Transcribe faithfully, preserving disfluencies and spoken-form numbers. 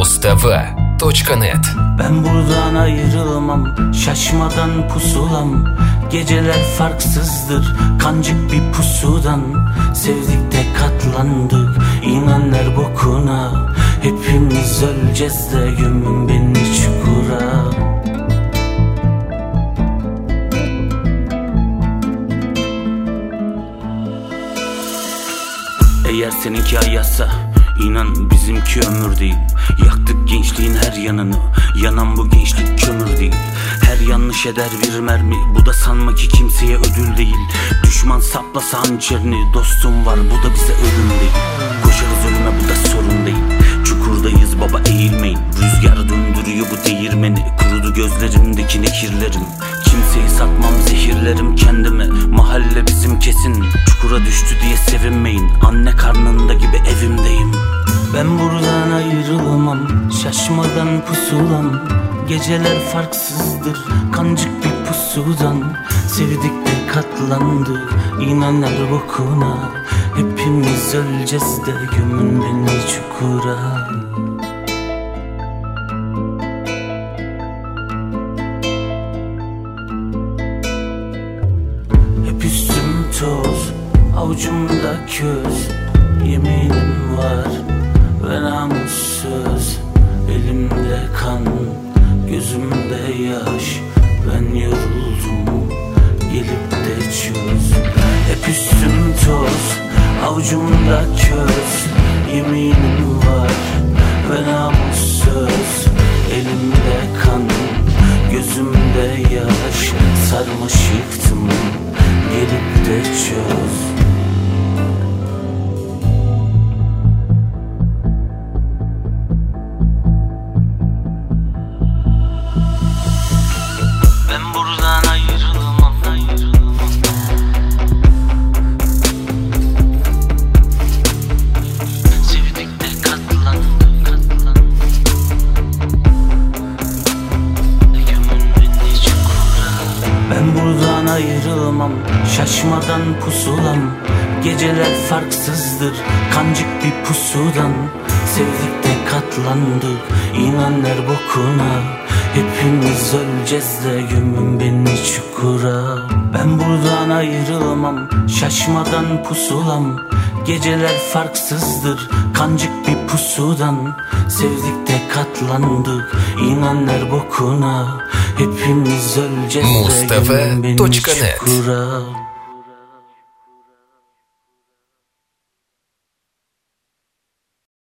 Mustafa точка нет. Ben buradan ayrılmam, şaşmadan pusulam. Geceler farksızdır, kancık bir pusudan. Sevdik de katlandık, inanlar bokuna. Hepimiz öleceğiz de gömün beni çukura. Eğer seninki ayazsa İnan bizimki ömür değil. Yaktık gençliğin her yanını, yanan bu gençlik kömür değil. Her yanlış eder bir mermi, bu da sanma ki kimseye ödül değil. Düşman saplasa hançerini, dostum var bu da bize ölüm değil. Koşarız ölüme bu da sorun değil. Çukurdayız baba eğilmeyin. Rüzgar döndürüyor bu değirmeni. Kurudu gözlerimdeki nekirlerim. Kimseyi satmam zehirlerim kendimi. Mahalle bizim kesin. Çukura düştü diye sevinmeyin. Anne karnında gibi evimdeyim. Ben buradan ayrılamam, şaşmadan pusulam. Geceler farksızdır, kancık bir pusudan. Sevdik de katlandık, inanlar bokuna. Hepimiz öleceğiz de gömün beni çukura. Hep üstüm toz, avucumda köz. Yeminim var ve namussuz. Elimde kan, gözümde yaş. Ben yoruldum, gelip de çöz. Hep üstüm toz, avucumda köz. Yeminim var ve namussuz. Elimde kan, gözümde yaş. Sarmaş yıktım, gelip de çöz. Ben buradan ayrılamam, ayrılamam. Sevdik de katlandık, katlandık. Gömün beni çukura. Ben buradan ayrılamam, şaşmadan pusulam. Geceler farksızdır, kancık bir pusudan. Sevdik de katlandık, inanlar bokuna. Hepimiz öleceğiz de gömün beni çukura. Ben buradan ayrılamam, şaşmadan pusulam. Geceler farksızdır, kancık bir pusudan. Sevdik de katlandık, inanlar bokuna. Hepimiz öleceğiz de gömün beni çukura.